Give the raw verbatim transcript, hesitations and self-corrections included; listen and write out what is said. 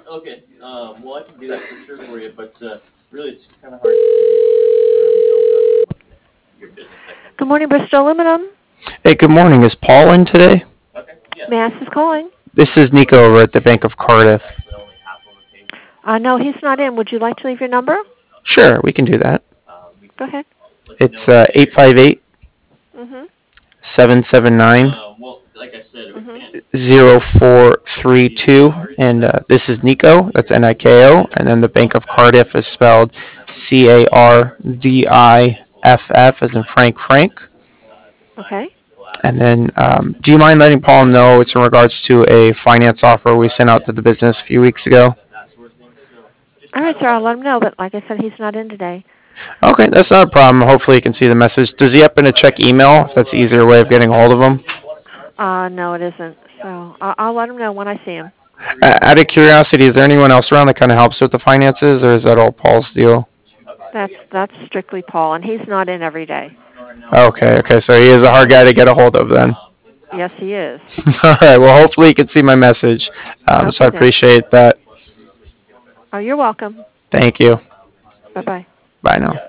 Okay. Um, well, I can do that for sure for you, but uh, really, it's kind of hard to your business. Good morning, Bristol Aluminum. Hey, good morning. Is Paul in today? Okay. Yeah. Mass is calling. This is Nico over at the Bank of Cardiff. Uh, no, he's not in. Would you like to leave your number? Sure, we can do that. Go ahead. It's uh, eight five eight, Mm-hmm. seven seven nine, Well, like I said, Mm-hmm. zero four three two, and uh, this is Nico. That's N I K O, and then the Bank of Cardiff is spelled C A R D I F F as in Frank Frank. Okay. And then, um, do you mind letting Paul know it's in regards to a finance offer we sent out to the business a few weeks ago? All right, sir. I'll let him know, but like I said, he's not in today. Okay, that's not a problem. Hopefully he can see the message. Does he happen to check email? If that's the easier way of getting a hold of him. Uh, no, it isn't. So I'll, I'll let him know when I see him. Uh, out of curiosity, is there anyone else around that kind of helps with the finances, or is that all Paul's deal? That's that's strictly Paul, and he's not in every day. Okay, okay, so he is a hard guy to get a hold of then. Yes, he is. All right, well, hopefully he can see my message. Um, Okay, so I then. appreciate that. Oh, you're welcome. Thank you. Bye-bye. Bye now.